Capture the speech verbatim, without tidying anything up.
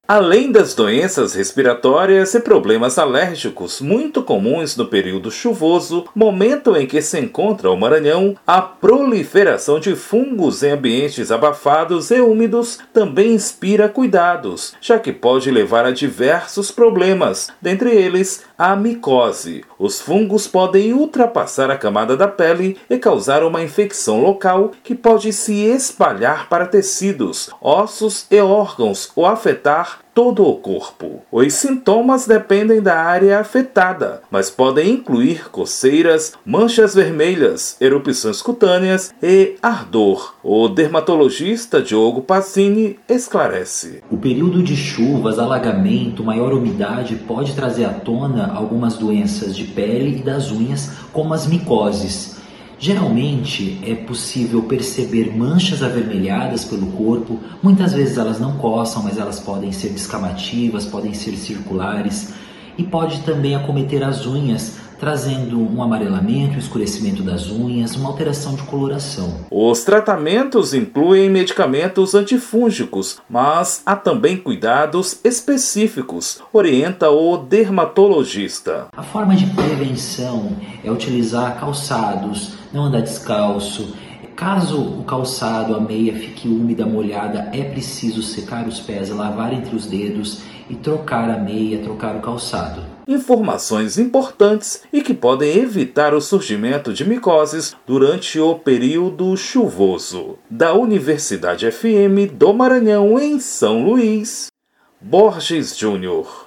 Além das doenças respiratórias e problemas alérgicos muito comuns no período chuvoso, momento em que se encontra o Maranhão, a proliferação de fungos em ambientes abafados e úmidos também inspira cuidados, já que pode levar a diversos problemas, dentre eles a micose. Os fungos podem ultrapassar a camada da pele e causar uma infecção local que pode se espalhar para tecidos, ossos e órgãos ou afetar todo o corpo. Os sintomas dependem da área afetada, mas podem incluir coceiras, manchas vermelhas, erupções cutâneas e ardor. O dermatologista Diogo Passini esclarece. O período de chuvas, alagamento, maior umidade pode trazer à tona algumas doenças de pele e das unhas, como as micoses. Geralmente é possível perceber manchas avermelhadas pelo corpo, muitas vezes elas não coçam, mas elas podem ser descamativas, podem ser circulares e pode também acometer as unhas, trazendo um amarelamento, um escurecimento das unhas, uma alteração de coloração. Os tratamentos incluem medicamentos antifúngicos, mas há também cuidados específicos, orienta o dermatologista. A forma de prevenção é utilizar calçados, não andar descalço. Caso o calçado, a meia fique úmida, molhada, é preciso secar os pés, lavar entre os dedos e trocar a meia, trocar o calçado. Informações importantes e que podem evitar o surgimento de micoses durante o período chuvoso. Da Universidade F M do Maranhão, em São Luís, Borges Júnior.